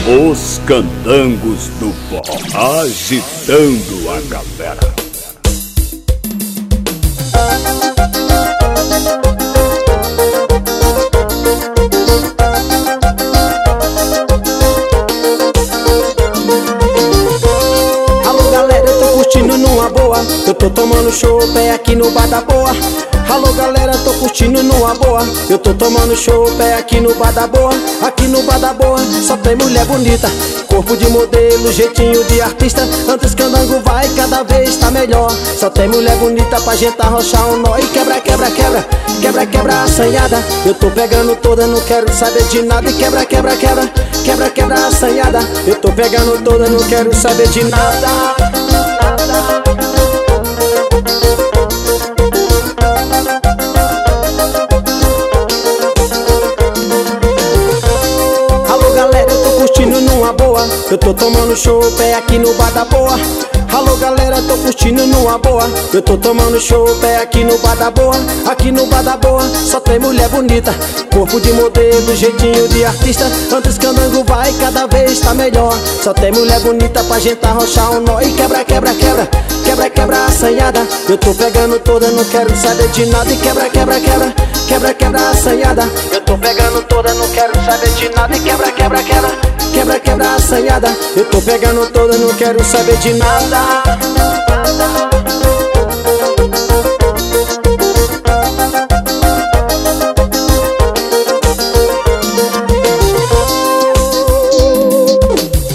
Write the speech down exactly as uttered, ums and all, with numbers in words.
Os candangos do forró agitando a galera. Alô galera, eu tô curtindo numa boa. Eu tô tomando chopp é aqui no Bar da Boa. Alô galera, tô curtindo numa boa. Eu tô tomando chopp é aqui no Bar da Boa. Aqui no Bar da Boa só tem mulher bonita, corpo de modelo, jeitinho de artista. Antes candango vai, cada vez tá melhor. Só tem mulher bonita pra gente arrochar um nó. E quebra, quebra, quebra, quebra, quebra assanhada. Eu tô pegando toda, não quero saber de nada. E quebra, quebra, quebra, quebra, quebra assanhada. Eu tô pegando toda, não quero saber de nada. Numa boa, eu tô tomando chopp é aqui no Bar da Boa. Alô galera, tô curtindo numa boa. Eu tô tomando chopp é aqui no Bar da Boa. Aqui no Bar da Boa só tem mulher bonita, corpo de modelo, jeitinho de artista. Antes candango vai, cada vez tá melhor. Só tem mulher bonita pra gente arrochar um nó. E quebra, quebra, quebra, quebra, quebra assanhada. Eu tô pegando toda, não quero saber de nada. E quebra, quebra, quebra, quebra, quebra assanhada. Eu tô pegando toda, não quero saber de nada. E quebra, quebra, quebra, quebra, quebra assanhada. Eu tô pegando toda, não quero saber de nada.